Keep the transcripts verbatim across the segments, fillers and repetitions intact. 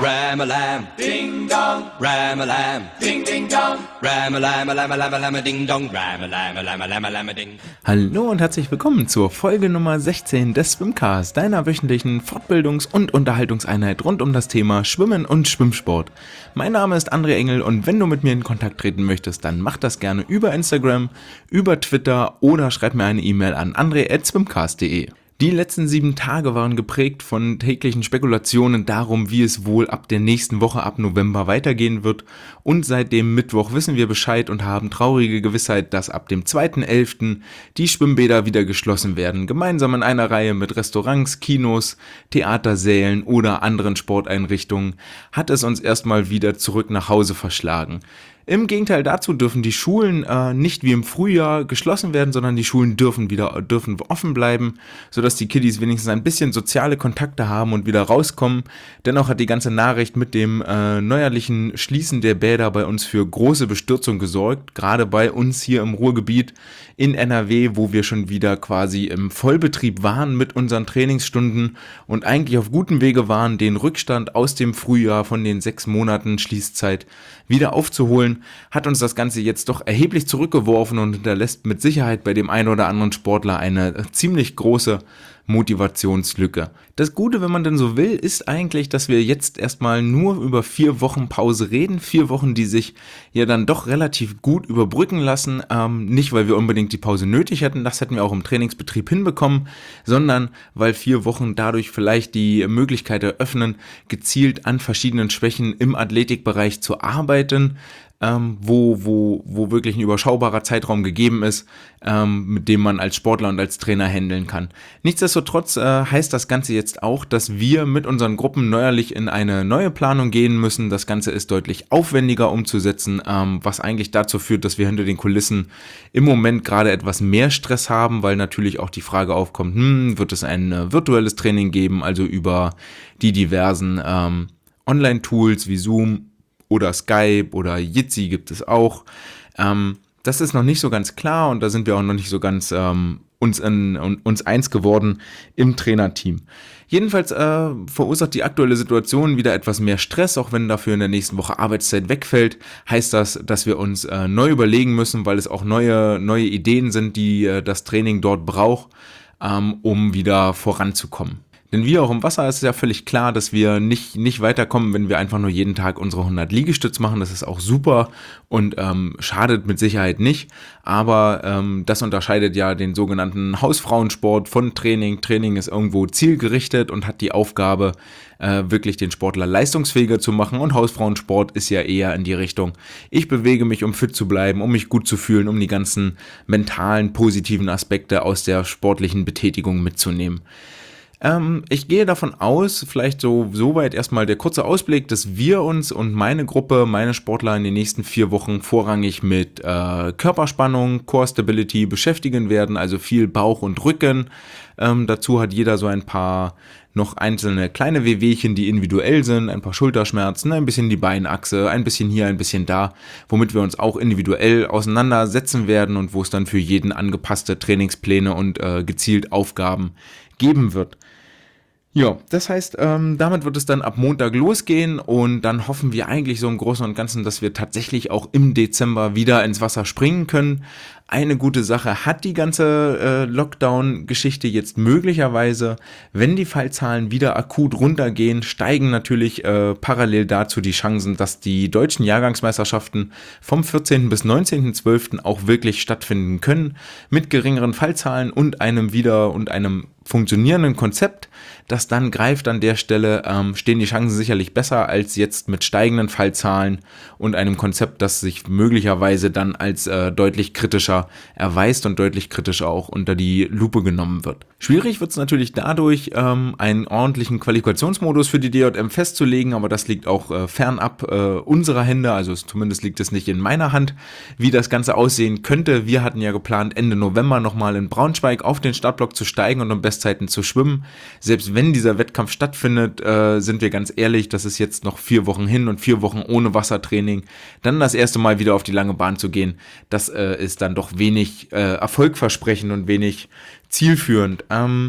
Ram-a-lam, ding dong, ram-a-lam, ding ding dong, ram-a-lam-a-lam-a-lam-a-lam-a-ding dong, ram-a-lam-a-lam-a-lam-a-lam-a-ding. Hallo und herzlich willkommen zur Folge Nummer sechzehn des Swimcast, deiner wöchentlichen Fortbildungs- und Unterhaltungseinheit rund um das Thema Schwimmen und Schwimmsport. Mein Name ist André Engel und wenn du mit mir in Kontakt treten möchtest, dann mach das gerne über Instagram, über Twitter oder schreib mir eine E-Mail an andre at swimcast punkt de. Die letzten sieben Tage waren geprägt von täglichen Spekulationen darum, wie es wohl ab der nächsten Woche ab November weitergehen wird. Und seit dem Mittwoch wissen wir Bescheid und haben traurige Gewissheit, dass ab dem zweiten elften die Schwimmbäder wieder geschlossen werden. Gemeinsam in einer Reihe mit Restaurants, Kinos, Theatersälen oder anderen Sporteinrichtungen hat es uns erstmal wieder zurück nach Hause verschlagen. Im Gegenteil dazu dürfen die Schulen äh, nicht wie im Frühjahr geschlossen werden, sondern die Schulen dürfen wieder dürfen offen bleiben, sodass die Kiddies wenigstens ein bisschen soziale Kontakte haben und wieder rauskommen. Dennoch hat die ganze Nachricht mit dem äh, neuerlichen Schließen der Bäder bei uns für große Bestürzung gesorgt, gerade bei uns hier im Ruhrgebiet in N R W, wo wir schon wieder quasi im Vollbetrieb waren mit unseren Trainingsstunden und eigentlich auf gutem Wege waren, den Rückstand aus dem Frühjahr von den sechs Monaten Schließzeit wieder aufzuholen, hat uns das Ganze jetzt doch erheblich zurückgeworfen und hinterlässt mit Sicherheit bei dem einen oder anderen Sportler eine ziemlich große Motivationslücke. Das Gute, wenn man denn so will, ist eigentlich, dass wir jetzt erstmal nur über vier Wochen Pause reden. Vier Wochen, die sich ja dann doch relativ gut überbrücken lassen. Ähm, nicht, weil wir unbedingt die Pause nötig hätten, das hätten wir auch im Trainingsbetrieb hinbekommen, sondern weil vier Wochen dadurch vielleicht die Möglichkeit eröffnen, gezielt an verschiedenen Schwächen im Athletikbereich zu arbeiten. Ähm, wo, wo, wo wirklich ein überschaubarer Zeitraum gegeben ist, ähm, mit dem man als Sportler und als Trainer handeln kann. Nichtsdestotrotz äh, heißt das Ganze jetzt auch, dass wir mit unseren Gruppen neuerlich in eine neue Planung gehen müssen. Das Ganze ist deutlich aufwendiger umzusetzen, ähm, was eigentlich dazu führt, dass wir hinter den Kulissen im Moment gerade etwas mehr Stress haben, weil natürlich auch die Frage aufkommt, hm, wird es ein äh, virtuelles Training geben, also über die diversen ähm, Online-Tools wie Zoom oder Skype oder Jitsi gibt es auch. Ähm, das ist noch nicht so ganz klar und da sind wir auch noch nicht so ganz ähm, uns, in, uns eins geworden im Trainerteam. Jedenfalls äh, verursacht die aktuelle Situation wieder etwas mehr Stress, auch wenn dafür in der nächsten Woche Arbeitszeit wegfällt, heißt das, dass wir uns äh, neu überlegen müssen, weil es auch neue, neue Ideen sind, die äh, das Training dort braucht, ähm, um wieder voranzukommen. Denn wie auch im Wasser ist es ja völlig klar, dass wir nicht, nicht weiterkommen, wenn wir einfach nur jeden Tag unsere hundert Liegestütz machen. Das ist auch super und ähm, schadet mit Sicherheit nicht. Aber ähm, das unterscheidet ja den sogenannten Hausfrauensport von Training. Training ist irgendwo zielgerichtet und hat die Aufgabe, äh, wirklich den Sportler leistungsfähiger zu machen. Und Hausfrauensport ist ja eher in die Richtung, ich bewege mich, um fit zu bleiben, um mich gut zu fühlen, um die ganzen mentalen, positiven Aspekte aus der sportlichen Betätigung mitzunehmen. Ähm, ich gehe davon aus, vielleicht so soweit erstmal der kurze Ausblick, dass wir uns und meine Gruppe, meine Sportler in den nächsten vier Wochen vorrangig mit äh, Körperspannung, Core Stability beschäftigen werden, also viel Bauch und Rücken. Ähm, dazu hat jeder so ein paar noch einzelne kleine Wehwehchen, die individuell sind, ein paar Schulterschmerzen, ein bisschen die Beinachse, ein bisschen hier, ein bisschen da, womit wir uns auch individuell auseinandersetzen werden und wo es dann für jeden angepasste Trainingspläne und äh, gezielt Aufgaben geben wird. Ja, das heißt, ähm, damit wird es dann ab Montag losgehen und dann hoffen wir eigentlich so im Großen und Ganzen, dass wir tatsächlich auch im Dezember wieder ins Wasser springen können. Eine gute Sache hat die ganze äh, Lockdown-Geschichte jetzt möglicherweise, wenn die Fallzahlen wieder akut runtergehen, steigen natürlich äh, parallel dazu die Chancen, dass die deutschen Jahrgangsmeisterschaften vom vierzehnten bis neunzehnten zwölften auch wirklich stattfinden können, mit geringeren Fallzahlen und einem wieder und einem funktionierenden Konzept, das dann greift an der Stelle, ähm, stehen die Chancen sicherlich besser als jetzt mit steigenden Fallzahlen und einem Konzept, das sich möglicherweise dann als äh, deutlich kritischer erweist und deutlich kritischer auch unter die Lupe genommen wird. Schwierig wird es natürlich dadurch, ähm, einen ordentlichen Qualifikationsmodus für die D J M festzulegen, aber das liegt auch äh, fernab äh, unserer Hände, also es, zumindest liegt es nicht in meiner Hand, wie das Ganze aussehen könnte. Wir hatten ja geplant, Ende November nochmal in Braunschweig auf den Startblock zu steigen und um Bestzeiten zu schwimmen. Selbst wenn dieser Wettkampf stattfindet, äh, sind wir ganz ehrlich, das ist jetzt noch vier Wochen hin und vier Wochen ohne Wassertraining, dann das erste Mal wieder auf die lange Bahn zu gehen, das äh, ist dann doch wenig äh, erfolgversprechend und wenig zielführend. Ähm,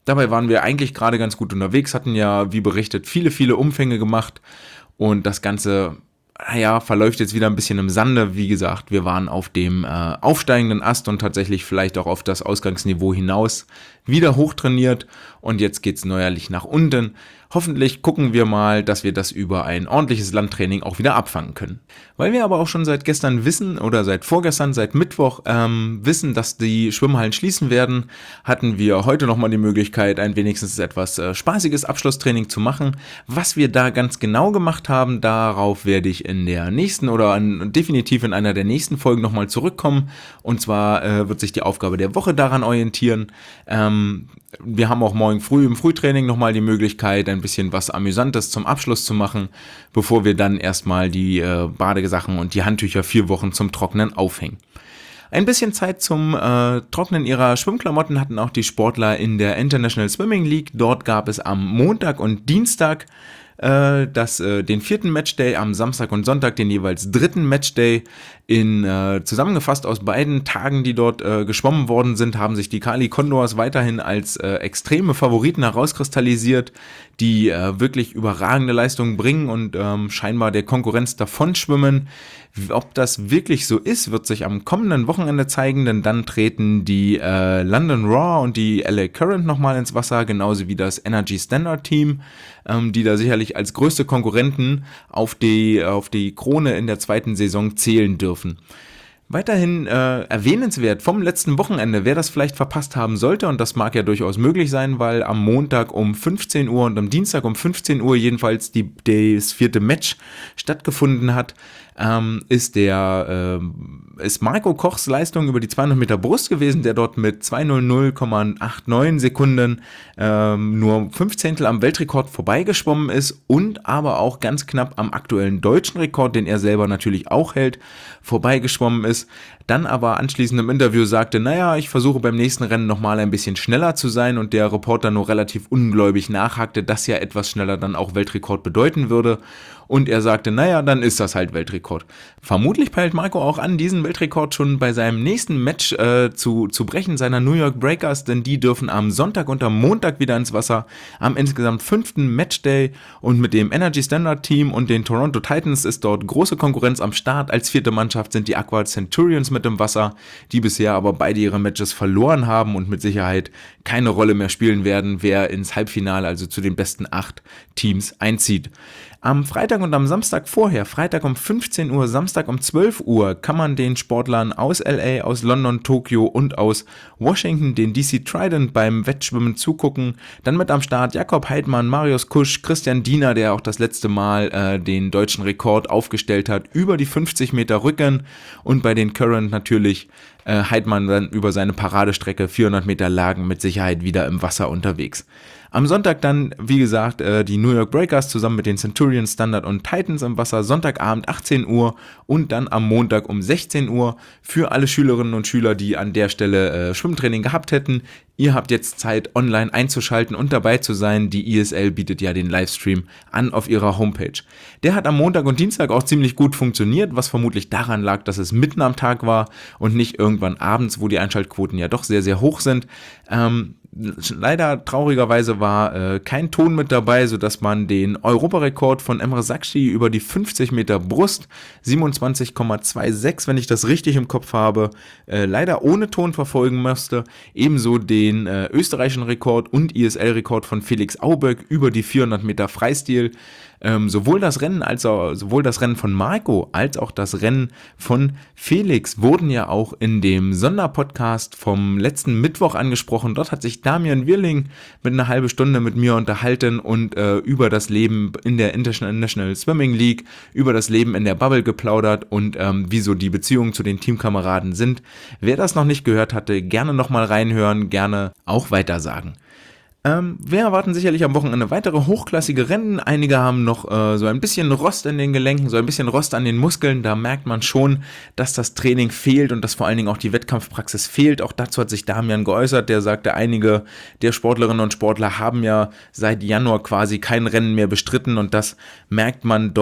Dabei waren wir eigentlich gerade ganz gut unterwegs, hatten ja, wie berichtet, viele, viele Umfänge gemacht und das Ganze, naja, verläuft jetzt wieder ein bisschen im Sande. Wie gesagt, wir waren auf dem äh, aufsteigenden Ast und tatsächlich vielleicht auch auf das Ausgangsniveau hinaus wieder hochtrainiert und jetzt geht's neuerlich nach unten. Hoffentlich gucken wir mal, dass wir das über ein ordentliches Landtraining auch wieder abfangen können. Weil wir aber auch schon seit gestern wissen oder seit vorgestern, seit Mittwoch ähm, wissen, dass die Schwimmhallen schließen werden, hatten wir heute nochmal die Möglichkeit, ein wenigstens etwas äh, spaßiges Abschlusstraining zu machen. Was wir da ganz genau gemacht haben, darauf werde ich in der nächsten oder an, definitiv in einer der nächsten Folgen nochmal zurückkommen. Und zwar äh, wird sich die Aufgabe der Woche daran orientieren. Ähm, Wir haben auch morgen früh im Frühtraining nochmal die Möglichkeit, ein bisschen was Amüsantes zum Abschluss zu machen, bevor wir dann erstmal die äh, Badesachen und die Handtücher vier Wochen zum Trocknen aufhängen. Ein bisschen Zeit zum äh, Trocknen ihrer Schwimmklamotten hatten auch die Sportler in der International Swimming League. Dort gab es am Montag und Dienstag äh, das, äh, den vierten Matchday, am Samstag und Sonntag den jeweils dritten Matchday. In, äh, zusammengefasst aus beiden Tagen, die dort äh, geschwommen worden sind, haben sich die Kali Condors weiterhin als äh, extreme Favoriten herauskristallisiert, die äh, wirklich überragende Leistungen bringen und ähm, scheinbar der Konkurrenz davonschwimmen. Ob das wirklich so ist, wird sich am kommenden Wochenende zeigen, denn dann treten die äh, London Raw und die L A Current nochmal ins Wasser, genauso wie das Energy Standard Team, ähm, die da sicherlich als größte Konkurrenten auf die, auf die Krone in der zweiten Saison zählen dürfen. Weiterhin äh, erwähnenswert vom letzten Wochenende, wer das vielleicht verpasst haben sollte, und das mag ja durchaus möglich sein, weil am Montag um fünfzehn Uhr und am Dienstag um fünfzehn Uhr jedenfalls die, das vierte Match stattgefunden hat, ähm, ist der äh, ist Marco Kochs Leistung über die zweihundert Meter Brust gewesen, der dort mit zwei null null Komma neunundachtzig Sekunden ähm, nur fünf Zehntel am Weltrekord vorbeigeschwommen ist und aber auch ganz knapp am aktuellen deutschen Rekord, den er selber natürlich auch hält, vorbeigeschwommen ist. Dann aber anschließend im Interview sagte, naja, ich versuche beim nächsten Rennen nochmal ein bisschen schneller zu sein, und der Reporter nur relativ ungläubig nachhakte, dass ja etwas schneller dann auch Weltrekord bedeuten würde. Und er sagte, naja, dann ist das halt Weltrekord. Vermutlich peilt Marco auch an, diesen Weltrekord schon bei seinem nächsten Match äh, zu, zu brechen, seiner New York Breakers, denn die dürfen am Sonntag und am Montag wieder ins Wasser, am insgesamt fünften Matchday, und mit dem Energy Standard Team und den Toronto Titans ist dort große Konkurrenz am Start. Als vierte Mannschaft sind die Aqua Centurions mit im Wasser, die bisher aber beide ihre Matches verloren haben und mit Sicherheit keine Rolle mehr spielen werden, wer ins Halbfinale, also zu den besten acht Teams, einzieht. Am Freitag und am Samstag vorher, Freitag um fünfzehn Uhr, Samstag um zwölf Uhr, kann man den Sportlern aus L A, aus London, Tokio und aus Washington, den D C Trident, beim Wettschwimmen zugucken. Dann mit am Start Jakob Heidmann, Marius Kusch, Christian Diener, der auch das letzte Mal äh, den deutschen Rekord aufgestellt hat, über die fünfzig Meter Rücken, und bei den Current natürlich äh, Heidmann dann über seine Paradestrecke vierhundert Meter Lagen mit Sicherheit wieder im Wasser unterwegs. Am Sonntag dann, wie gesagt, die New York Breakers zusammen mit den Centurions, Standard und Titans im Wasser, Sonntagabend achtzehn Uhr, und dann am Montag um sechzehn Uhr für alle Schülerinnen und Schüler, die an der Stelle äh, Schwimmtraining gehabt hätten. Ihr habt jetzt Zeit, online einzuschalten und dabei zu sein. Die I S L bietet ja den Livestream an auf ihrer Homepage. Der hat am Montag und Dienstag auch ziemlich gut funktioniert, was vermutlich daran lag, dass es mitten am Tag war und nicht irgendwann abends, wo die Einschaltquoten ja doch sehr, sehr hoch sind. Ähm, Leider traurigerweise war äh, kein Ton mit dabei, sodass man den Europarekord von Emre Sakshi über die fünfzig Meter Brust, siebenundzwanzig Komma sechsundzwanzig, wenn ich das richtig im Kopf habe, äh, leider ohne Ton verfolgen musste. Ebenso den äh, österreichischen Rekord und I S L-Rekord von Felix Auböck über die vierhundert Meter Freistil. Ähm, sowohl das Rennen als auch, sowohl das Rennen von Marco als auch das Rennen von Felix wurden ja auch in dem Sonderpodcast vom letzten Mittwoch angesprochen. Dort hat sich Damian Wirling mit einer halben Stunde mit mir unterhalten und äh, über das Leben in der International Swimming League, über das Leben in der Bubble geplaudert und ähm, wieso die Beziehungen zu den Teamkameraden sind. Wer das noch nicht gehört hatte, gerne nochmal reinhören, gerne auch weitersagen. Ähm, wir erwarten sicherlich am Wochenende weitere hochklassige Rennen. Einige haben noch äh, so ein bisschen Rost in den Gelenken, so ein bisschen Rost an den Muskeln. Da merkt man schon, dass das Training fehlt und dass vor allen Dingen auch die Wettkampfpraxis fehlt. Auch dazu hat sich Damian geäußert, der sagte, einige der Sportlerinnen und Sportler haben ja seit Januar quasi kein Rennen mehr bestritten, und das merkt man doch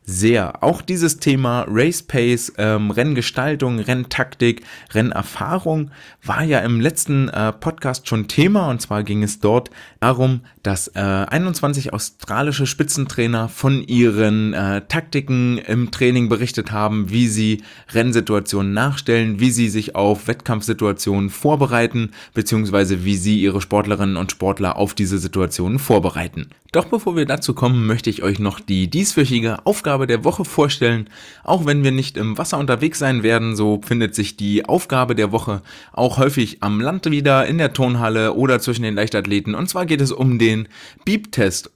sehr. Auch dieses Thema Race Pace, ähm, Renngestaltung, Renntaktik, Rennerfahrung war ja im letzten äh, Podcast schon Thema, und zwar ging es dort darum, dass äh, einundzwanzig australische Spitzentrainer von ihren äh, Taktiken im Training berichtet haben, wie sie Rennsituationen nachstellen, wie sie sich auf Wettkampfsituationen vorbereiten, beziehungsweise wie sie ihre Sportlerinnen und Sportler auf diese Situationen vorbereiten. Doch bevor wir dazu kommen, möchte ich euch noch die dieswöchige Aufgabe der Woche vorstellen. Auch wenn wir nicht im Wasser unterwegs sein werden, so findet sich die Aufgabe der Woche auch häufig am Land wieder, in der Turnhalle oder zwischen den Leichtathleten. Und zwar geht es um den Beep-Test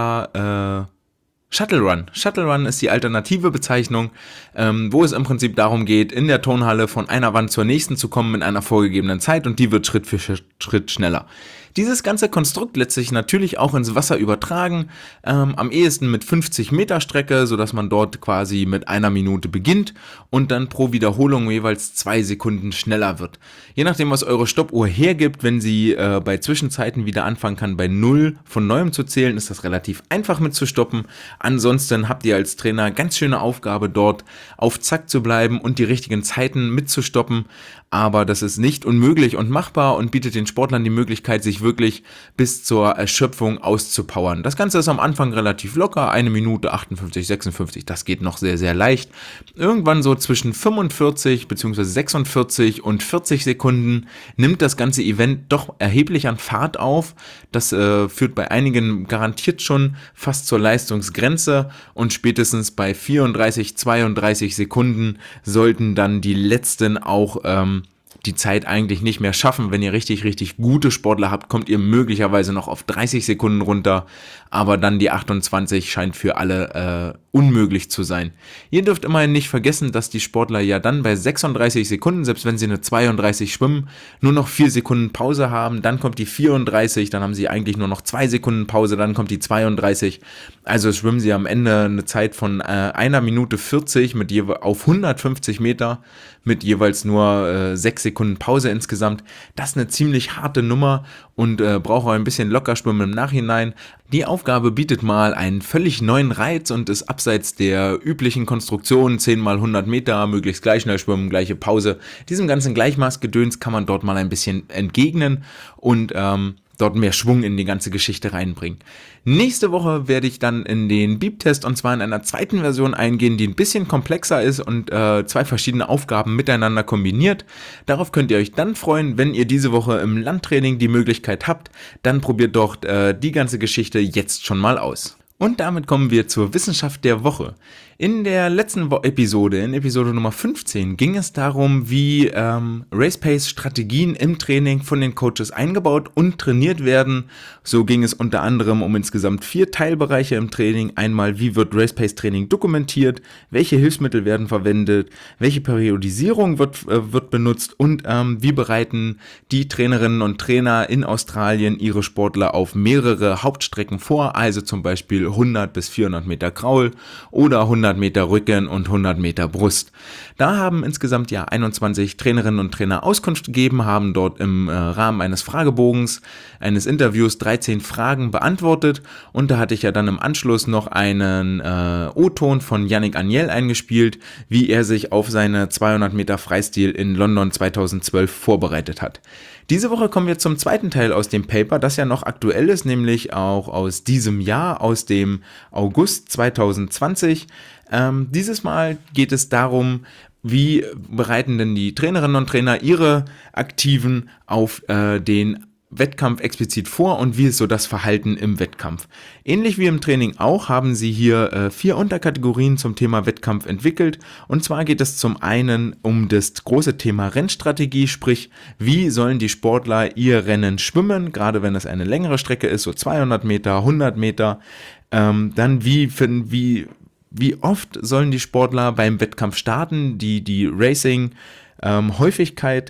oder äh, Shuttle Run. Shuttle Run ist die alternative Bezeichnung, ähm, wo es im Prinzip darum geht, in der Turnhalle von einer Wand zur nächsten zu kommen in einer vorgegebenen Zeit, und die wird Schritt für Schritt schneller. Dieses ganze Konstrukt lässt sich natürlich auch ins Wasser übertragen, ähm, am ehesten mit fünfzig Meter Strecke, sodass man dort quasi mit einer Minute beginnt und dann pro Wiederholung jeweils zwei Sekunden schneller wird. Je nachdem, was eure Stoppuhr hergibt, wenn sie äh, bei Zwischenzeiten wieder anfangen kann, bei null von neuem zu zählen, ist das relativ einfach mit zu stoppen. Ansonsten habt ihr als Trainer ganz schöne Aufgabe, dort auf Zack zu bleiben und die richtigen Zeiten mitzustoppen. Aber das ist nicht unmöglich und machbar und bietet den Sportlern die Möglichkeit, sich wirklich bis zur Erschöpfung auszupowern. Das Ganze ist am Anfang relativ locker, eine Minute achtundfünfzig, sechsundfünfzig, das geht noch sehr, sehr leicht. Irgendwann so zwischen fünfundvierzig bzw. sechsundvierzig und vierzig Sekunden nimmt das ganze Event doch erheblich an Fahrt auf. Das äh, führt bei einigen garantiert schon fast zur Leistungsgrenze, und spätestens bei vierunddreißig, zweiunddreißig Sekunden sollten dann die letzten auch ähm, die Zeit eigentlich nicht mehr schaffen. Wenn ihr richtig, richtig gute Sportler habt, kommt ihr möglicherweise noch auf dreißig Sekunden runter, aber dann die achtundzwanzig scheint für alle äh, unmöglich zu sein. Ihr dürft immerhin nicht vergessen, dass die Sportler ja dann bei sechsunddreißig Sekunden, selbst wenn sie eine zweiunddreißig schwimmen, nur noch vier Sekunden Pause haben, dann kommt die vierunddreißig, dann haben sie eigentlich nur noch zwei Sekunden Pause, dann kommt die zweiunddreißig, also schwimmen sie am Ende eine Zeit von äh, einer Minute vierzig mit jewe- auf hundertfünfzig Meter mit jeweils nur äh, sechs Sekunden Pause insgesamt. Das ist eine ziemlich harte Nummer und äh, braucht auch ein bisschen Lockerschwimmen im Nachhinein. Die Aufgabe bietet mal einen völlig neuen Reiz und ist abseits der üblichen Konstruktion, zehn mal hundert Meter, möglichst gleich schnell schwimmen, gleiche Pause. Diesem ganzen Gleichmaßgedöns kann man dort mal ein bisschen entgegnen und ähm, dort mehr Schwung in die ganze Geschichte reinbringen. Nächste Woche werde ich dann in den Beep-Test, und zwar in einer zweiten Version eingehen, die ein bisschen komplexer ist und äh, zwei verschiedene Aufgaben miteinander kombiniert. Darauf könnt ihr euch dann freuen, wenn ihr diese Woche im Landtraining die Möglichkeit habt. Dann probiert doch äh, die ganze Geschichte jetzt schon mal aus. Und damit kommen wir zur Wissenschaft der Woche. In der letzten Wo- Episode, in Episode Nummer fünfzehn, ging es darum, wie ähm, Race-Pace-Strategien im Training von den Coaches eingebaut und trainiert werden. So ging es unter anderem um insgesamt vier Teilbereiche im Training. Einmal, wie wird Race-Pace-Training dokumentiert, welche Hilfsmittel werden verwendet, welche Periodisierung wird, äh, wird benutzt und ähm, wie bereiten die Trainerinnen und Trainer in Australien ihre Sportler auf mehrere Hauptstrecken vor, also zum Beispiel hundert bis vierhundert Meter Kraul oder hundert Meter Rücken und hundert Meter Brust. Da haben insgesamt ja einundzwanzig Trainerinnen und Trainer Auskunft gegeben, haben dort im äh, Rahmen eines Fragebogens, eines Interviews dreizehn Fragen beantwortet, und da hatte ich ja dann im Anschluss noch einen äh, O-Ton von Yannick Agnel eingespielt, wie er sich auf seine zweihundert Meter Freistil in London zweitausendzwölf vorbereitet hat. Diese Woche kommen wir zum zweiten Teil aus dem Paper, das ja noch aktuell ist, nämlich auch aus diesem Jahr, aus dem August zweitausendzwanzig. Ähm, dieses Mal geht es darum, wie bereiten denn die Trainerinnen und Trainer ihre Aktiven auf äh, den Wettkampf explizit vor und wie ist so das Verhalten im Wettkampf. Ähnlich wie im Training auch haben sie hier äh, vier Unterkategorien zum Thema Wettkampf entwickelt, und zwar geht es zum einen um das große Thema Rennstrategie, sprich wie sollen die Sportler ihr Rennen schwimmen, gerade wenn es eine längere Strecke ist, so zweihundert Meter, hundert Meter, ähm, dann wie, wie, wie oft sollen die Sportler beim Wettkampf starten, die, die Racing ähm, Häufigkeit,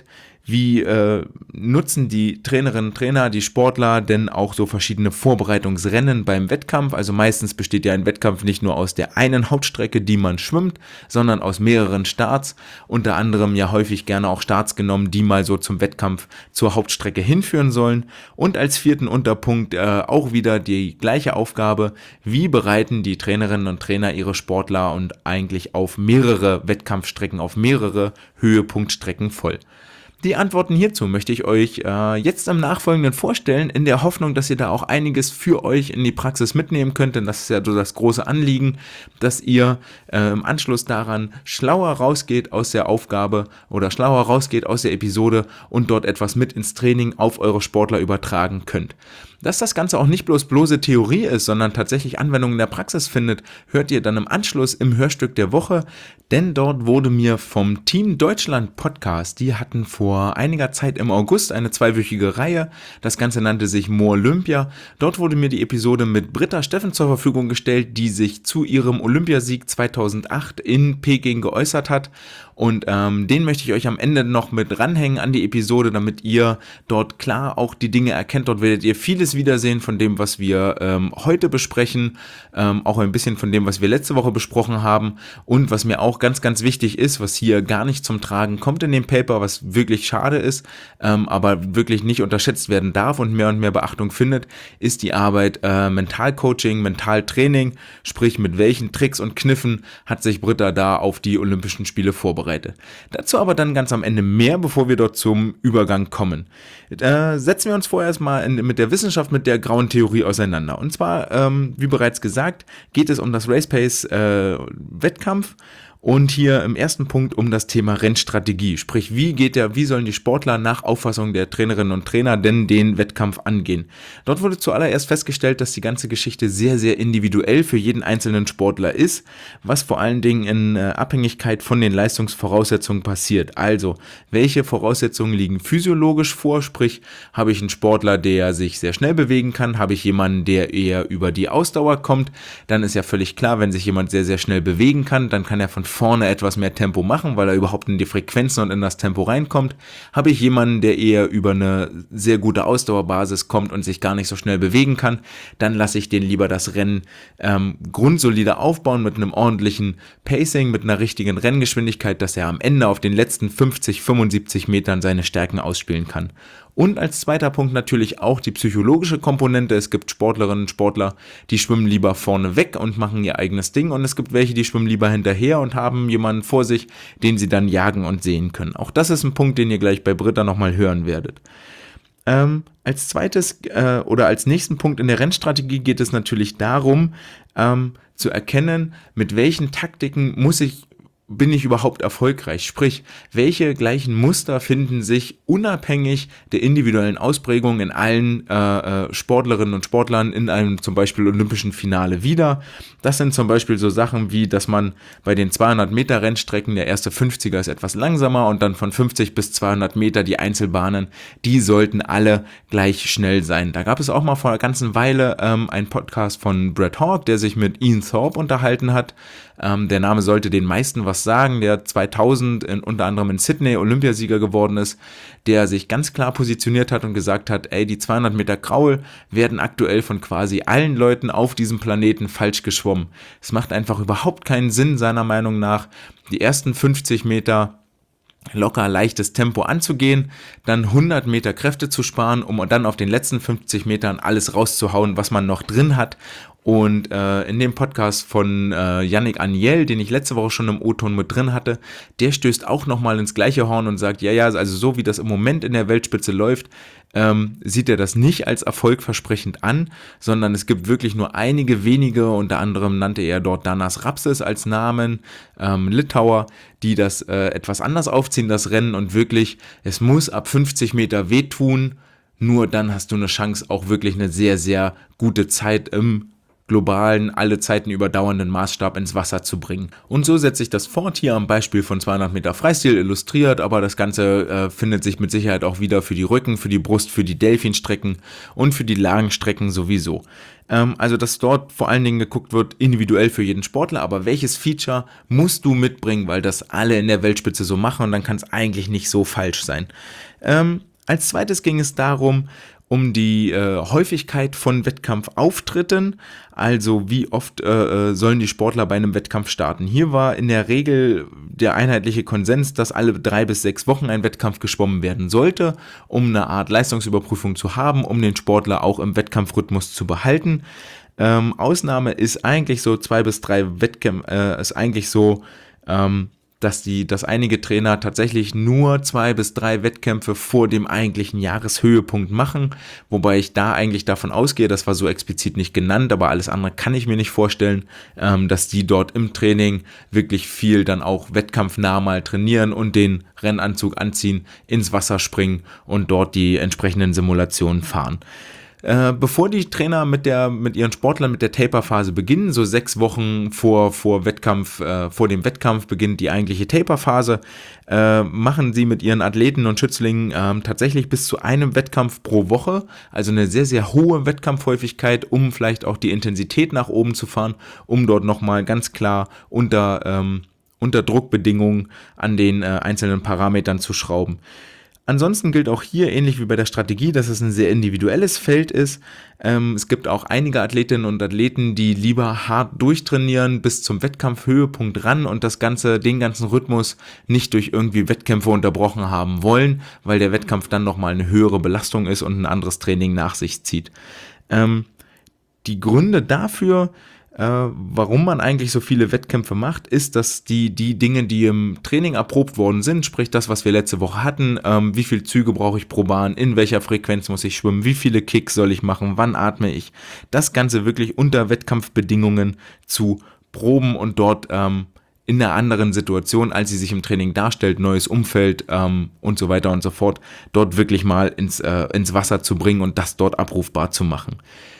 wie äh, nutzen die Trainerinnen und Trainer, die Sportler denn auch so verschiedene Vorbereitungsrennen beim Wettkampf. Also meistens besteht ja ein Wettkampf nicht nur aus der einen Hauptstrecke, die man schwimmt, sondern aus mehreren Starts, unter anderem ja häufig gerne auch Starts genommen, die mal so zum Wettkampf zur Hauptstrecke hinführen sollen. Und als vierten Unterpunkt äh, auch wieder die gleiche Aufgabe, wie bereiten die Trainerinnen und Trainer ihre Sportler und eigentlich auf mehrere Wettkampfstrecken, auf mehrere Höhepunktstrecken voll. Die Antworten hierzu möchte ich euch äh, jetzt im Nachfolgenden vorstellen, in der Hoffnung, dass ihr da auch einiges für euch in die Praxis mitnehmen könnt, denn das ist ja so das große Anliegen, dass ihr äh, im Anschluss daran schlauer rausgeht aus der Aufgabe oder schlauer rausgeht aus der Episode und dort etwas mit ins Training auf eure Sportler übertragen könnt. Dass das Ganze auch nicht bloß bloße Theorie ist, sondern tatsächlich Anwendung in der Praxis findet, hört ihr dann im Anschluss im Hörstück der Woche, denn dort wurde mir vom Team Deutschland Podcast, die hatten vor einiger Zeit im August eine zweiwöchige Reihe, das Ganze nannte sich Mo Olympia, dort wurde mir die Episode mit Britta Steffen zur Verfügung gestellt, die sich zu ihrem Olympiasieg zweitausendacht in Peking geäußert hat. Und ähm, den möchte ich euch am Ende noch mit ranhängen an die Episode, damit ihr dort klar auch die Dinge erkennt. Dort werdet ihr vieles wiedersehen von dem, was wir ähm, heute besprechen, ähm, auch ein bisschen von dem, was wir letzte Woche besprochen haben und was mir auch ganz, ganz wichtig ist, was hier gar nicht zum Tragen kommt in dem Paper, was wirklich schade ist, ähm, aber wirklich nicht unterschätzt werden darf und mehr und mehr Beachtung findet, ist die Arbeit äh, Mentalcoaching, Mentaltraining, sprich mit welchen Tricks und Kniffen hat sich Britta da auf die Olympischen Spiele vorbereitet. Dazu aber dann ganz am Ende mehr, bevor wir dort zum Übergang kommen. Äh, setzen wir uns vorher erstmal in, mit der Wissenschaft, mit der grauen Theorie auseinander. Und zwar, ähm, wie bereits gesagt, geht es um das Race Pace äh, Wettkampf. Und hier im ersten Punkt um das Thema Rennstrategie, sprich wie geht der, wie sollen die Sportler nach Auffassung der Trainerinnen und Trainer denn den Wettkampf angehen. Dort wurde zuallererst festgestellt, dass die ganze Geschichte sehr, sehr individuell für jeden einzelnen Sportler ist, was vor allen Dingen in äh, Abhängigkeit von den Leistungsvoraussetzungen passiert. Also, welche Voraussetzungen liegen physiologisch vor, sprich, habe ich einen Sportler, der sich sehr schnell bewegen kann, habe ich jemanden, der eher über die Ausdauer kommt, dann ist ja völlig klar, wenn sich jemand sehr, sehr schnell bewegen kann, dann kann er von vorne etwas mehr Tempo machen, weil er überhaupt in die Frequenzen und in das Tempo reinkommt. Habe ich jemanden, der eher über eine sehr gute Ausdauerbasis kommt und sich gar nicht so schnell bewegen kann, dann lasse ich den lieber das Rennen ähm, grundsolide aufbauen mit einem ordentlichen Pacing, mit einer richtigen Renngeschwindigkeit, dass er am Ende auf den letzten fünfzig, fünfundsiebzig Metern seine Stärken ausspielen kann. Und als zweiter Punkt natürlich auch die psychologische Komponente. Es gibt Sportlerinnen und Sportler, die schwimmen lieber vorne weg und machen ihr eigenes Ding. Und es gibt welche, die schwimmen lieber hinterher und haben jemanden vor sich, den sie dann jagen und sehen können. Auch das ist ein Punkt, den ihr gleich bei Britta nochmal hören werdet. Ähm, als zweites äh, oder als nächsten Punkt in der Rennstrategie geht es natürlich darum, ähm, zu erkennen, mit welchen Taktiken muss ich bin ich überhaupt erfolgreich? Sprich, welche gleichen Muster finden sich unabhängig der individuellen Ausprägung in allen äh, äh, Sportlerinnen und Sportlern in einem zum Beispiel olympischen Finale wieder? Das sind zum Beispiel so Sachen wie, dass man bei den zweihundert Meter Rennstrecken, der erste fünfziger ist etwas langsamer und dann von fünfzig bis zweihundert Meter die Einzelbahnen, die sollten alle gleich schnell sein. Da gab es auch mal vor einer ganzen Weile ähm, einen Podcast von Brett Hawke, der sich mit Ian Thorpe unterhalten hat. Ähm, der Name sollte den meisten was sagen, der zweitausend in, unter anderem in Sydney Olympiasieger geworden ist, der sich ganz klar positioniert hat und gesagt hat, ey, die zweihundert Meter Kraul werden aktuell von quasi allen Leuten auf diesem Planeten falsch geschwommen. Es macht einfach überhaupt keinen Sinn, seiner Meinung nach, die ersten fünfzig Meter locker leichtes Tempo anzugehen, dann hundert Meter Kräfte zu sparen, um dann auf den letzten fünfzig Metern alles rauszuhauen, was man noch drin hat. Und äh, in dem Podcast von äh, Yannick Aniel, den ich letzte Woche schon im O-Ton mit drin hatte, der stößt auch nochmal ins gleiche Horn und sagt, ja, ja, also so wie das im Moment in der Weltspitze läuft, ähm, sieht er das nicht als erfolgversprechend an, sondern es gibt wirklich nur einige wenige, unter anderem nannte er dort Danas Rapsis als Namen, ähm, Litauer, die das äh, etwas anders aufziehen, das Rennen, und wirklich, es muss ab fünfzig Meter wehtun, nur dann hast du eine Chance, auch wirklich eine sehr, sehr gute Zeit im globalen, alle Zeiten überdauernden Maßstab ins Wasser zu bringen. Und so setze ich das fort, hier am Beispiel von zweihundert Meter Freistil illustriert, aber das Ganze äh, findet sich mit Sicherheit auch wieder für die Rücken, für die Brust, für die Delfinstrecken und für die Lagenstrecken sowieso. Ähm, also, dass dort vor allen Dingen geguckt wird, individuell für jeden Sportler, aber welches Feature musst du mitbringen, weil das alle in der Weltspitze so machen und dann kann es eigentlich nicht so falsch sein. Ähm, als zweites ging es darum, um die äh, Häufigkeit von Wettkampfauftritten, also wie oft äh, sollen die Sportler bei einem Wettkampf starten. Hier war in der Regel der einheitliche Konsens, dass alle drei bis sechs Wochen ein Wettkampf geschwommen werden sollte, um eine Art Leistungsüberprüfung zu haben, um den Sportler auch im Wettkampfrhythmus zu behalten. Ähm, Ausnahme ist eigentlich so zwei bis drei Wettkämpfe, äh, ist eigentlich so, ähm, dass die, dass einige Trainer tatsächlich nur zwei bis drei Wettkämpfe vor dem eigentlichen Jahreshöhepunkt machen, wobei ich da eigentlich davon ausgehe, das war so explizit nicht genannt, aber alles andere kann ich mir nicht vorstellen, ähm, dass die dort im Training wirklich viel dann auch wettkampfnah mal trainieren und den Rennanzug anziehen, ins Wasser springen und dort die entsprechenden Simulationen fahren. Äh, bevor die Trainer mit der mit ihren Sportlern mit der Taper-Phase beginnen, so sechs Wochen vor vor Wettkampf, äh, vor dem Wettkampf beginnt die eigentliche Taper-Phase, äh, machen sie mit ihren Athleten und Schützlingen äh, tatsächlich bis zu einem Wettkampf pro Woche, also eine sehr sehr hohe Wettkampfhäufigkeit, um vielleicht auch die Intensität nach oben zu fahren, um dort nochmal ganz klar unter ähm, unter Druckbedingungen an den äh, einzelnen Parametern zu schrauben. Ansonsten gilt auch hier, ähnlich wie bei der Strategie, dass es ein sehr individuelles Feld ist. Ähm, es gibt auch einige Athletinnen und Athleten, die lieber hart durchtrainieren bis zum Wettkampfhöhepunkt ran und das Ganze, den ganzen Rhythmus nicht durch irgendwie Wettkämpfe unterbrochen haben wollen, weil der Wettkampf dann nochmal eine höhere Belastung ist und ein anderes Training nach sich zieht. Ähm, die Gründe dafür, Äh, warum man eigentlich so viele Wettkämpfe macht, ist, dass die, die Dinge, die im Training erprobt worden sind, sprich das, was wir letzte Woche hatten, ähm, wie viele Züge brauche ich pro Bahn, in welcher Frequenz muss ich schwimmen, wie viele Kicks soll ich machen, wann atme ich, das Ganze wirklich unter Wettkampfbedingungen zu proben und dort ähm, in einer anderen Situation, als sie sich im Training darstellt, neues Umfeld ähm, und so weiter und so fort, dort wirklich mal ins, äh, ins Wasser zu bringen und das dort abrufbar zu machen.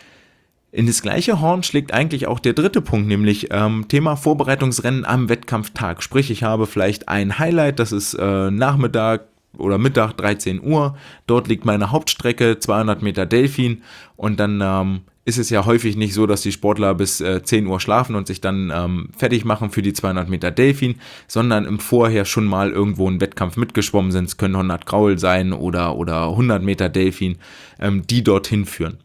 In das gleiche Horn schlägt eigentlich auch der dritte Punkt, nämlich ähm, Thema Vorbereitungsrennen am Wettkampftag. Sprich, ich habe vielleicht ein Highlight, das ist äh, Nachmittag oder Mittag dreizehn Uhr. Dort liegt meine Hauptstrecke, zweihundert Meter Delfin. Und dann ähm, ist es ja häufig nicht so, dass die Sportler bis äh, zehn Uhr schlafen und sich dann ähm, fertig machen für die zweihundert Meter Delfin, sondern im Vorher schon mal irgendwo einen Wettkampf mitgeschwommen sind. Es können hundert Kraul sein oder, oder hundert Meter Delfin, ähm, die dorthin führen.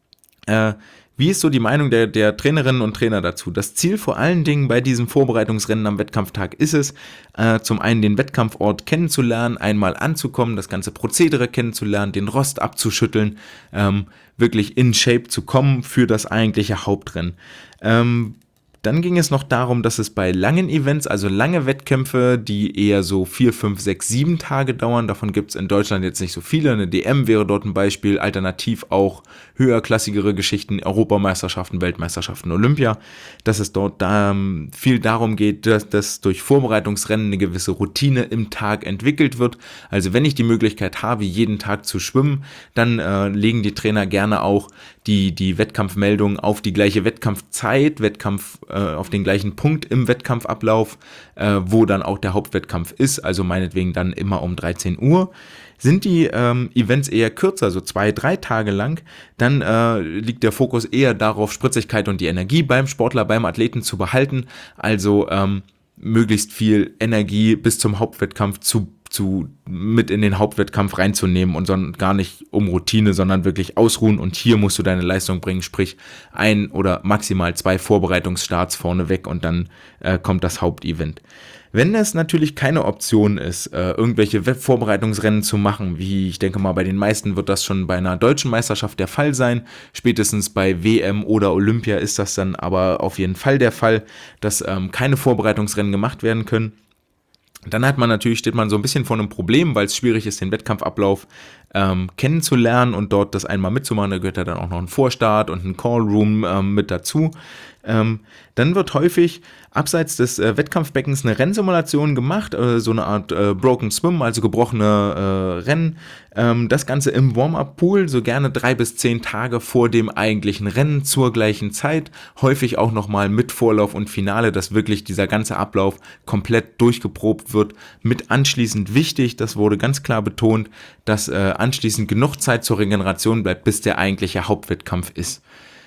Äh, Wie ist so die Meinung der, der Trainerinnen und Trainer dazu? Das Ziel vor allen Dingen bei diesem Vorbereitungsrennen am Wettkampftag ist es, äh, zum einen den Wettkampfort kennenzulernen, einmal anzukommen, das ganze Prozedere kennenzulernen, den Rost abzuschütteln, ähm, wirklich in Shape zu kommen für das eigentliche Hauptrennen. Ähm, Dann ging es noch darum, dass es bei langen Events, also lange Wettkämpfe, die eher so vier, fünf, sechs, sieben Tage dauern, davon gibt es in Deutschland jetzt nicht so viele, eine D M wäre dort ein Beispiel, alternativ auch höherklassigere Geschichten, Europameisterschaften, Weltmeisterschaften, Olympia, dass es dort da, ähm, viel darum geht, dass, dass durch Vorbereitungsrennen eine gewisse Routine im Tag entwickelt wird. Also wenn ich die Möglichkeit habe, jeden Tag zu schwimmen, dann äh, legen die Trainer gerne auch die, die Wettkampfmeldung auf die gleiche Wettkampfzeit, Wettkampf äh, auf den gleichen Punkt im Wettkampfablauf, äh, wo dann auch der Hauptwettkampf ist, also meinetwegen dann immer um dreizehn Uhr. Sind die ähm, Events eher kürzer, so zwei, drei Tage lang, dann äh, liegt der Fokus eher darauf, Spritzigkeit und die Energie beim Sportler, beim Athleten zu behalten, also ähm, möglichst viel Energie bis zum Hauptwettkampf zu zu mit in den Hauptwettkampf reinzunehmen und son- gar nicht um Routine, sondern wirklich ausruhen und hier musst du deine Leistung bringen, sprich ein oder maximal zwei Vorbereitungsstarts vorneweg und dann äh, kommt das Hauptevent. Wenn es natürlich keine Option ist, äh, irgendwelche Vorbereitungsrennen zu machen, wie ich denke mal bei den meisten wird das schon bei einer deutschen Meisterschaft der Fall sein, spätestens bei W M oder Olympia ist das dann aber auf jeden Fall der Fall, dass ähm, keine Vorbereitungsrennen gemacht werden können. Dann hat man natürlich, steht man so ein bisschen vor einem Problem, weil es schwierig ist, den Wettkampfablauf ähm, kennenzulernen und dort das einmal mitzumachen. Da gehört ja dann auch noch ein Vorstart und ein Callroom ähm, mit dazu. Ähm, dann wird häufig abseits des äh, Wettkampfbeckens eine Rennsimulation gemacht, äh, so eine Art äh, Broken Swim, also gebrochene äh, Rennen. Ähm, das Ganze im Warm-Up-Pool, so gerne drei bis zehn Tage vor dem eigentlichen Rennen zur gleichen Zeit. Häufig auch nochmal mit Vorlauf und Finale, dass wirklich dieser ganze Ablauf komplett durchgeprobt wird. Mit anschließend wichtig, das wurde ganz klar betont, dass äh, anschließend genug Zeit zur Regeneration bleibt, bis der eigentliche Hauptwettkampf ist.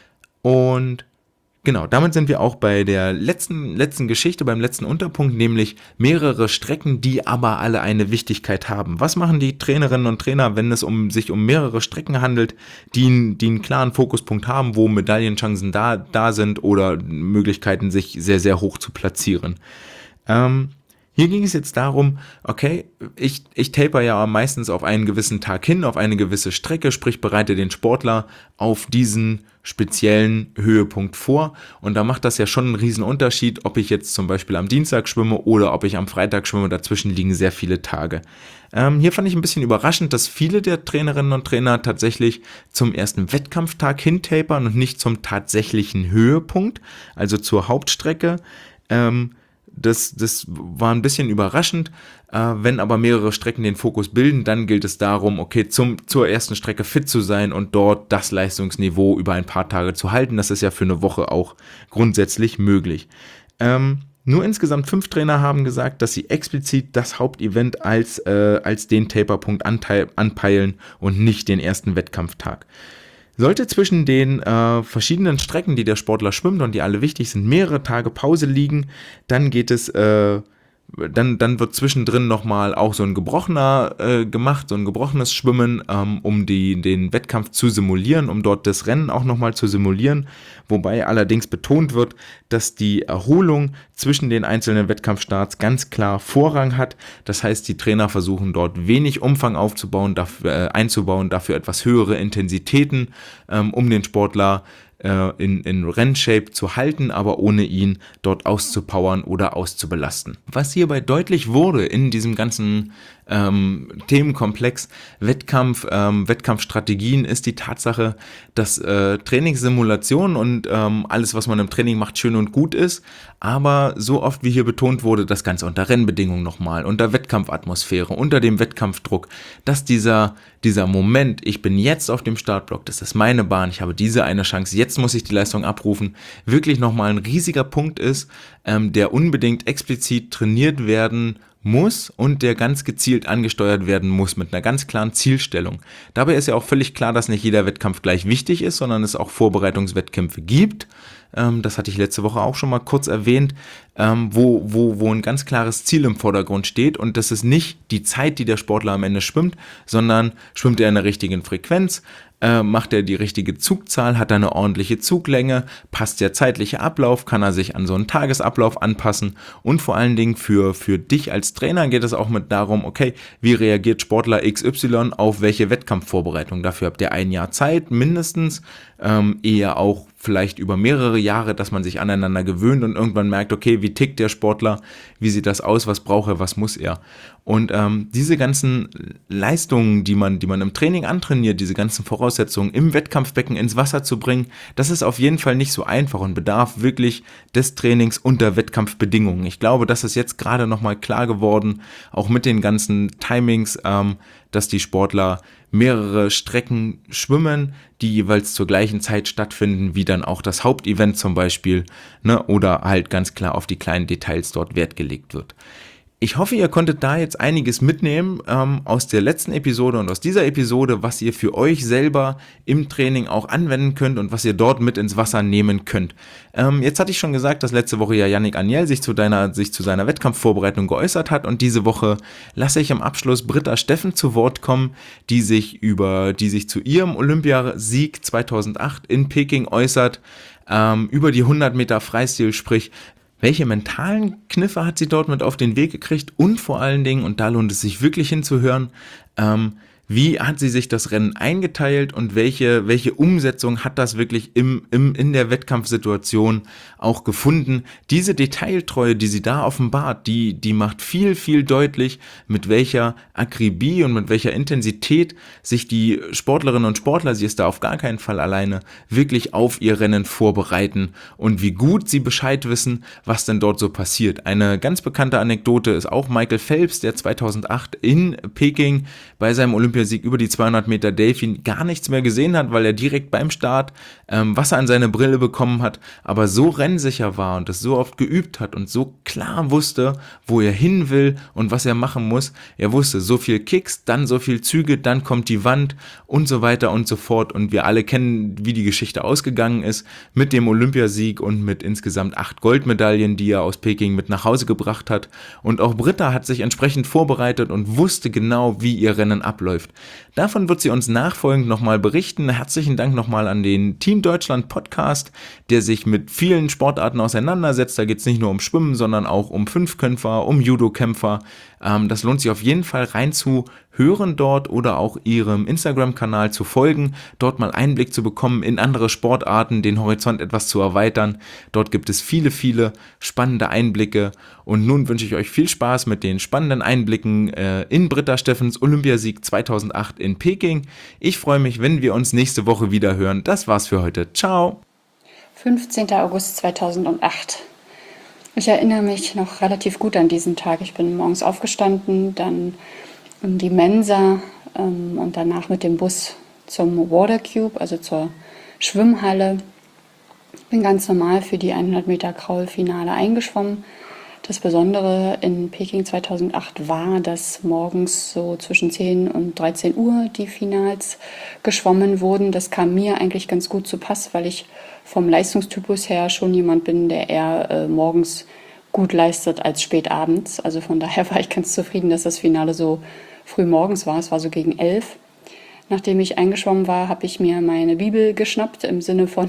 Und genau, damit sind wir auch bei der letzten, letzten Geschichte, beim letzten Unterpunkt, nämlich mehrere Strecken, die aber alle eine Wichtigkeit haben. Was machen die Trainerinnen und Trainer, wenn es um, sich um mehrere Strecken handelt, die, die einen klaren Fokuspunkt haben, wo Medaillenchancen da, da sind oder Möglichkeiten, sich sehr, sehr hoch zu platzieren? Ähm, Hier ging es jetzt darum, okay, ich, ich taper ja meistens auf einen gewissen Tag hin, auf eine gewisse Strecke, sprich bereite den Sportler auf diesen speziellen Höhepunkt vor, und da macht das ja schon einen riesen Unterschied, ob ich jetzt zum Beispiel am Dienstag schwimme oder ob ich am Freitag schwimme, dazwischen liegen sehr viele Tage. Ähm, hier fand ich ein bisschen überraschend, dass viele der Trainerinnen und Trainer tatsächlich zum ersten Wettkampftag hintapern und nicht zum tatsächlichen Höhepunkt, also zur Hauptstrecke. Ähm, Das, das war ein bisschen überraschend. Äh, wenn aber mehrere Strecken den Fokus bilden, dann gilt es darum, okay, zum, zur ersten Strecke fit zu sein und dort das Leistungsniveau über ein paar Tage zu halten. Das ist ja für eine Woche auch grundsätzlich möglich. Ähm, nur insgesamt fünf Trainer haben gesagt, dass sie explizit das Hauptevent als, äh, als den Taperpunkt anteil, anpeilen und nicht den ersten Wettkampftag. Sollte zwischen den äh, verschiedenen Strecken, die der Sportler schwimmt und die alle wichtig sind, mehrere Tage Pause liegen, dann geht es, äh, dann, dann wird zwischendrin nochmal auch so ein gebrochener äh, gemacht, so ein gebrochenes Schwimmen, ähm, um die, den Wettkampf zu simulieren, um dort das Rennen auch nochmal zu simulieren, wobei allerdings betont wird, dass die Erholung zwischen den einzelnen Wettkampfstarts ganz klar Vorrang hat. Das heißt, die Trainer versuchen dort wenig Umfang aufzubauen, dafür, äh, einzubauen, dafür etwas höhere Intensitäten, ähm, um den Sportler In, in Rennshape zu halten, aber ohne ihn dort auszupowern oder auszubelasten. Was hierbei deutlich wurde in diesem ganzen ähm, Themenkomplex Wettkampf, ähm, Wettkampfstrategien, ist die Tatsache, dass äh, Trainingssimulation und ähm, alles, was man im Training macht, schön und gut ist, aber so oft wie hier betont wurde, das Ganze unter Rennbedingungen nochmal, unter Wettkampfatmosphäre, unter dem Wettkampfdruck, dass dieser, dieser Moment, ich bin jetzt auf dem Startblock, das ist meine Bahn, ich habe diese eine Chance, jetzt muss ich die Leistung abrufen, wirklich nochmal ein riesiger Punkt ist, ähm, der unbedingt explizit trainiert werden muss und der ganz gezielt angesteuert werden muss mit einer ganz klaren Zielstellung. Dabei ist ja auch völlig klar, dass nicht jeder Wettkampf gleich wichtig ist, sondern es auch Vorbereitungswettkämpfe gibt. Ähm, das hatte ich letzte Woche auch schon mal kurz erwähnt, ähm, wo, wo, wo ein ganz klares Ziel im Vordergrund steht, und das ist nicht die Zeit, die der Sportler am Ende schwimmt, sondern schwimmt er in der richtigen Frequenz, äh, macht er die richtige Zugzahl, hat er eine ordentliche Zuglänge, passt der zeitliche Ablauf, kann er sich an so einen Tagesablauf anpassen, und vor allen Dingen für, für dich als Trainer geht es auch mit darum, okay, wie reagiert Sportler X Y auf welche Wettkampfvorbereitung? Dafür habt ihr ein Jahr Zeit mindestens, ähm, eher auch vielleicht über mehrere Jahre, dass man sich aneinander gewöhnt und irgendwann merkt, okay, wie tickt der Sportler, wie sieht das aus, was braucht er, was muss er. Und ähm, diese ganzen Leistungen, die man, die man im Training antrainiert, diese ganzen Voraussetzungen im Wettkampfbecken ins Wasser zu bringen, das ist auf jeden Fall nicht so einfach und bedarf wirklich des Trainings unter Wettkampfbedingungen. Ich glaube, das ist jetzt gerade nochmal klar geworden, auch mit den ganzen Timings, ähm, dass die Sportler mehrere Strecken schwimmen, die jeweils zur gleichen Zeit stattfinden, wie dann auch das Hauptevent zum Beispiel, ne, oder halt ganz klar auf die kleinen Details dort Wert gelegt wird. Ich hoffe, ihr konntet da jetzt einiges mitnehmen ähm, aus der letzten Episode und aus dieser Episode, was ihr für euch selber im Training auch anwenden könnt und was ihr dort mit ins Wasser nehmen könnt. Ähm, jetzt hatte ich schon gesagt, dass letzte Woche ja Yannick Agnel sich zu, deiner, sich zu seiner Wettkampfvorbereitung geäußert hat, und diese Woche lasse ich am Abschluss Britta Steffen zu Wort kommen, die sich, über, die sich zu ihrem Olympiasieg zweitausendacht in Peking äußert, ähm, über die hundert Meter Freistil, sprich, welche mentalen Kniffe hat sie dort mit auf den Weg gekriegt, und vor allen Dingen, und da lohnt es sich wirklich hinzuhören, ähm, wie hat sie sich das Rennen eingeteilt und welche, welche Umsetzung hat das wirklich im, im, in der Wettkampfsituation auch gefunden. Diese Detailtreue, die sie da offenbart, die, die macht viel, viel deutlich, mit welcher Akribie und mit welcher Intensität sich die Sportlerinnen und Sportler, sie ist da auf gar keinen Fall alleine, wirklich auf ihr Rennen vorbereiten und wie gut sie Bescheid wissen, was denn dort so passiert. Eine ganz bekannte Anekdote ist auch Michael Phelps, der zweitausendacht in Peking bei seinem Olympiasieg Olympiasieg über die zweihundert Meter Delfin gar nichts mehr gesehen hat, weil er direkt beim Start ähm, Wasser an seine Brille bekommen hat, aber so rennsicher war und es so oft geübt hat und so klar wusste, wo er hin will und was er machen muss. Er wusste, so viel Kicks, dann so viel Züge, dann kommt die Wand und so weiter und so fort. Und wir alle kennen, wie die Geschichte ausgegangen ist mit dem Olympiasieg und mit insgesamt acht Goldmedaillen, die er aus Peking mit nach Hause gebracht hat. Und auch Britta hat sich entsprechend vorbereitet und wusste genau, wie ihr Rennen abläuft. Davon wird sie uns nachfolgend nochmal berichten. Herzlichen Dank nochmal an den Team Deutschland Podcast, der sich mit vielen Sportarten auseinandersetzt. Da geht es nicht nur um Schwimmen, sondern auch um Fünfkämpfer, um Judokämpfer. Ähm, das lohnt sich auf jeden Fall reinzuhören dort oder auch ihrem Instagram-Kanal zu folgen, dort mal Einblick zu bekommen in andere Sportarten, den Horizont etwas zu erweitern. Dort gibt es viele, viele spannende Einblicke und nun wünsche ich euch viel Spaß mit den spannenden Einblicken äh, in Britta Steffens Olympiasieg zweitausendacht in Peking. Ich freue mich, wenn wir uns nächste Woche wieder hören. Das war's für heute. Ciao! fünfzehnter August zweitausendacht. Ich erinnere mich noch relativ gut an diesen Tag. Ich bin morgens aufgestanden, dann in die Mensa ähm, und danach mit dem Bus zum Water Cube, also zur Schwimmhalle. Bin ganz normal für die hundert Meter Kraulfinale eingeschwommen. Das Besondere in Peking zweitausendacht war, dass morgens so zwischen zehn und dreizehn Uhr die Finals geschwommen wurden. Das kam mir eigentlich ganz gut zu Pass, weil ich vom Leistungstypus her schon jemand bin, der eher äh, morgens gut leistet als spät abends. Also von daher war ich ganz zufrieden, dass das Finale so früh morgens war. Es war so gegen elf. Nachdem ich eingeschwommen war, habe ich mir meine Bibel geschnappt im Sinne von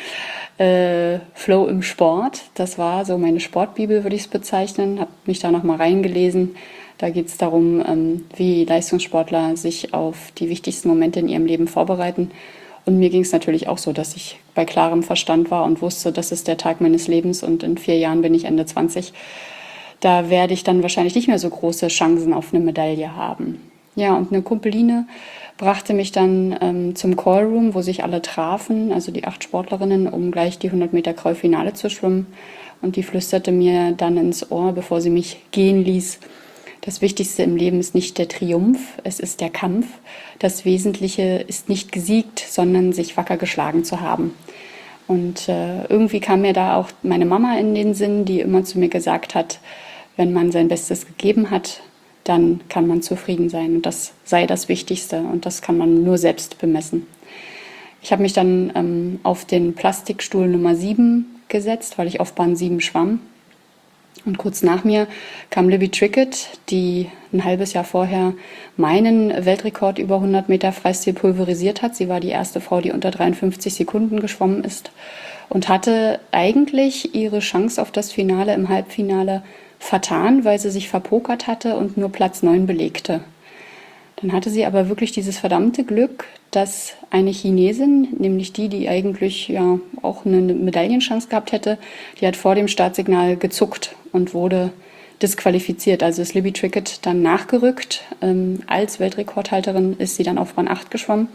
äh, Flow im Sport. Das war so meine Sportbibel, würde ich es bezeichnen. Habe mich da nochmal reingelesen. Da geht es darum, ähm, wie Leistungssportler sich auf die wichtigsten Momente in ihrem Leben vorbereiten. Und mir ging es natürlich auch so, dass ich bei klarem Verstand war und wusste, das ist der Tag meines Lebens und in vier Jahren bin ich Ende zwanzig. Da werde ich dann wahrscheinlich nicht mehr so große Chancen auf eine Medaille haben. Ja, und eine Kumpeline brachte mich dann ähm, zum Callroom, wo sich alle trafen, also die acht Sportlerinnen, um gleich die hundert Meter Kraulfinale zu schwimmen. Und die flüsterte mir dann ins Ohr, bevor sie mich gehen ließ: Das Wichtigste im Leben ist nicht der Triumph, es ist der Kampf. Das Wesentliche ist nicht gesiegt, sondern sich wacker geschlagen zu haben. Und äh, irgendwie kam mir da auch meine Mama in den Sinn, die immer zu mir gesagt hat, wenn man sein Bestes gegeben hat, dann kann man zufrieden sein. Und das sei das Wichtigste und das kann man nur selbst bemessen. Ich habe mich dann ähm, auf den Plastikstuhl Nummer sieben gesetzt, weil ich auf Bahn sieben schwamm. Und kurz nach mir kam Libby Trickett, die ein halbes Jahr vorher meinen Weltrekord über hundert Meter Freistil pulverisiert hat. Sie war die erste Frau, die unter dreiundfünfzig Sekunden geschwommen ist und hatte eigentlich ihre Chance auf das Finale im Halbfinale vertan, weil sie sich verpokert hatte und nur Platz neun belegte. Dann hatte sie aber wirklich dieses verdammte Glück, dass eine Chinesin, nämlich die, die eigentlich ja auch eine Medaillenchance gehabt hätte, die hat vor dem Startsignal gezuckt und wurde disqualifiziert. Also ist Libby Trickett dann nachgerückt. Ähm, als Weltrekordhalterin ist sie dann auf Bahn acht geschwommen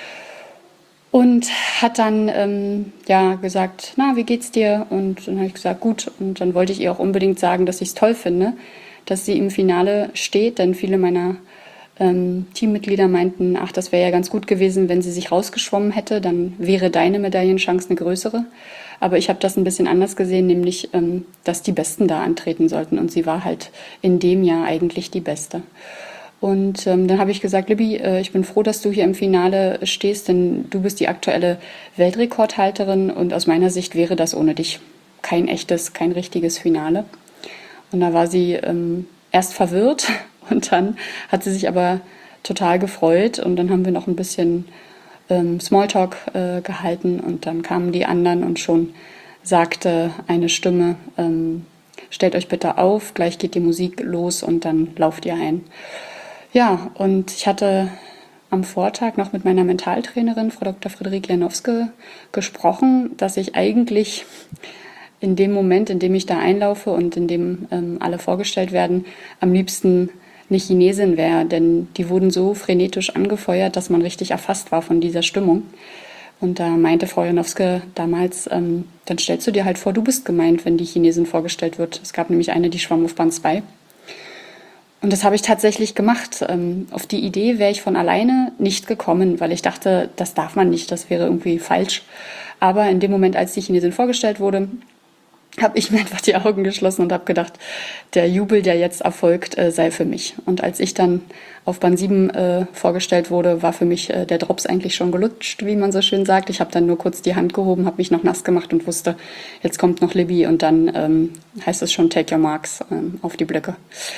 und hat dann ähm, ja gesagt, na, wie geht's dir? Und dann habe ich gesagt, gut. Und dann wollte ich ihr auch unbedingt sagen, dass ich es toll finde, dass sie im Finale steht, denn viele meiner ähm, Teammitglieder meinten, ach, das wäre ja ganz gut gewesen, wenn sie sich rausgeschwommen hätte, dann wäre deine Medaillenchance eine größere. Aber ich habe das ein bisschen anders gesehen, nämlich, ähm, dass die Besten da antreten sollten. Und sie war halt in dem Jahr eigentlich die Beste. Und ähm, dann habe ich gesagt, Libby, äh, ich bin froh, dass du hier im Finale stehst, denn du bist die aktuelle Weltrekordhalterin und aus meiner Sicht wäre das ohne dich kein echtes, kein richtiges Finale. Und da war sie ähm, erst verwirrt und dann hat sie sich aber total gefreut und dann haben wir noch ein bisschen ähm, Smalltalk äh, gehalten und dann kamen die anderen und schon sagte eine Stimme, ähm, stellt euch bitte auf, gleich geht die Musik los und dann lauft ihr ein. Ja, und ich hatte am Vortag noch mit meiner Mentaltrainerin, Frau Doktor Friederike Janowske, gesprochen, dass ich eigentlich in dem Moment, in dem ich da einlaufe und in dem ähm, alle vorgestellt werden, am liebsten eine Chinesin wäre, denn die wurden so frenetisch angefeuert, dass man richtig erfasst war von dieser Stimmung. Und da meinte Frau Janowske damals, ähm, dann stellst du dir halt vor, du bist gemeint, wenn die Chinesin vorgestellt wird. Es gab nämlich eine, die schwamm auf Bahn zwei. Und das habe ich tatsächlich gemacht. Ähm, auf die Idee wäre ich von alleine nicht gekommen, weil ich dachte, das darf man nicht, das wäre irgendwie falsch. Aber in dem Moment, als die Chinesin vorgestellt wurde, habe ich mir einfach die Augen geschlossen und habe gedacht, der Jubel, der jetzt erfolgt, äh, sei für mich. Und als ich dann auf Bahn sieben äh, vorgestellt wurde, war für mich äh, der Drops eigentlich schon gelutscht, wie man so schön sagt. Ich habe dann nur kurz die Hand gehoben, habe mich noch nass gemacht und wusste, jetzt kommt noch Libby und dann ähm, heißt es schon Take Your Marks ähm, auf die Blöcke.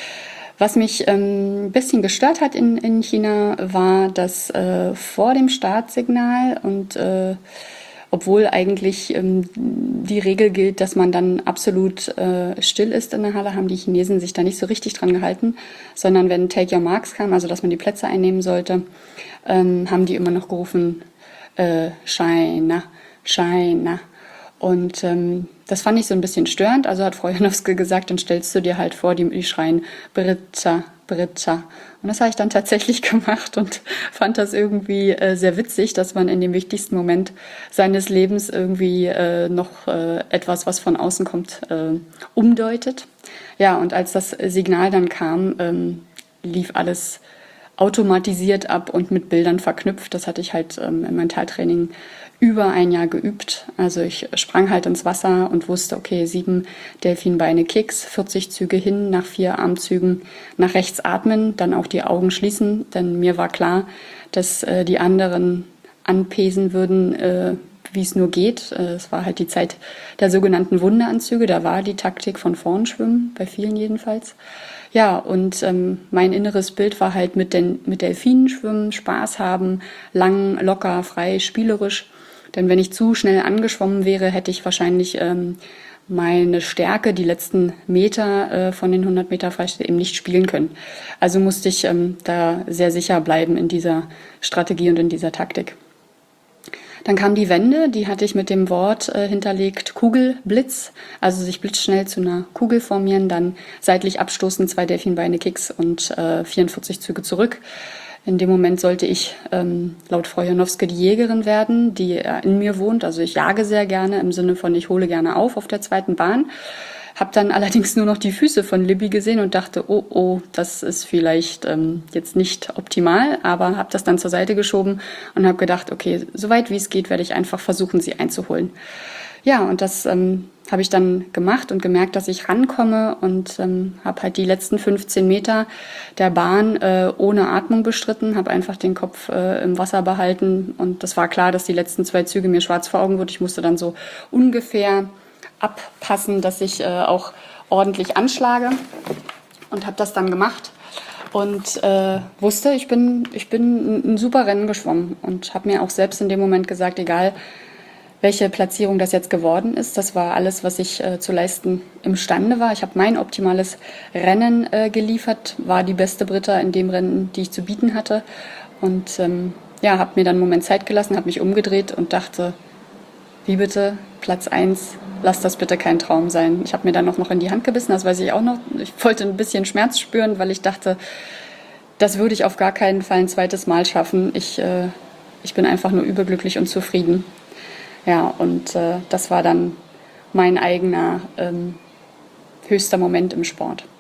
Was mich ähm, ein bisschen gestört hat in, in China, war, dass äh, vor dem Startsignal und äh, obwohl eigentlich ähm, die Regel gilt, dass man dann absolut äh, still ist in der Halle, haben die Chinesen sich da nicht so richtig dran gehalten, sondern wenn Take Your Marks kam, also dass man die Plätze einnehmen sollte, ähm, haben die immer noch gerufen, äh, China, China. Und ähm, das fand ich so ein bisschen störend. Also hat Frau Janowska gesagt, dann stellst du dir halt vor, die, die schreien Britta, Britta. Und das habe ich dann tatsächlich gemacht und fand das irgendwie äh, sehr witzig, dass man in dem wichtigsten Moment seines Lebens irgendwie äh, noch äh, etwas, was von außen kommt, äh, umdeutet. Ja, und als das Signal dann kam, ähm, lief alles automatisiert ab und mit Bildern verknüpft. Das hatte ich halt ähm, im Mentaltraining über ein Jahr geübt. Also ich sprang halt ins Wasser und wusste, okay, sieben Delfinbeine Kicks, vierzig Züge hin, nach vier Armzügen nach rechts atmen, dann auch die Augen schließen, denn mir war klar, dass äh, die anderen anpesen würden, äh, wie es nur geht. Äh, es war halt die Zeit der sogenannten Wunderanzüge, da war die Taktik von vorn schwimmen, bei vielen jedenfalls. Ja, und ähm, mein inneres Bild war halt mit, den, mit Delfinen schwimmen, Spaß haben, lang, locker, frei, spielerisch. Denn wenn ich zu schnell angeschwommen wäre, hätte ich wahrscheinlich ähm, meine Stärke, die letzten Meter äh, von den hundert Meter Freistil eben nicht spielen können. Also musste ich ähm, da sehr sicher bleiben in dieser Strategie und in dieser Taktik. Dann kam die Wende, die hatte ich mit dem Wort äh, hinterlegt, Kugelblitz, also sich blitzschnell zu einer Kugel formieren, dann seitlich abstoßen, zwei Delfinbeine Kicks und äh, vierundvierzig Züge zurück. In dem Moment sollte ich ähm, laut Frau Janowska die Jägerin werden, die äh, in mir wohnt. Also ich jage sehr gerne im Sinne von, ich hole gerne auf auf der zweiten Bahn. Hab dann allerdings nur noch die Füße von Libby gesehen und dachte, oh, oh, das ist vielleicht ähm, jetzt nicht optimal, aber habe das dann zur Seite geschoben und habe gedacht, okay, soweit wie es geht, werde ich einfach versuchen, sie einzuholen. Ja, und das ähm, habe ich dann gemacht und gemerkt, dass ich rankomme und ähm, habe halt die letzten fünfzehn Meter der Bahn äh, ohne Atmung bestritten, habe einfach den Kopf äh, im Wasser behalten und das war klar, dass die letzten zwei Züge mir schwarz vor Augen wurden. Ich musste dann so ungefähr abpassen, dass ich äh, auch ordentlich anschlage und habe das dann gemacht und äh, wusste, ich bin, ich bin ein, ein super Rennen geschwommen und habe mir auch selbst in dem Moment gesagt, egal welche Platzierung das jetzt geworden ist, das war alles, was ich äh, zu leisten imstande war. Ich habe mein optimales Rennen äh, geliefert, war die beste Britta in dem Rennen, die ich zu bieten hatte und ähm, ja, habe mir dann einen Moment Zeit gelassen, habe mich umgedreht und dachte, wie bitte, Platz eins, lass das bitte kein Traum sein. Ich habe mir dann auch noch in die Hand gebissen, das weiß ich auch noch. Ich wollte ein bisschen Schmerz spüren, weil ich dachte, das würde ich auf gar keinen Fall ein zweites Mal schaffen. Ich, äh, ich bin einfach nur überglücklich und zufrieden. Ja, und äh, das war dann mein eigener ähm, höchster Moment im Sport.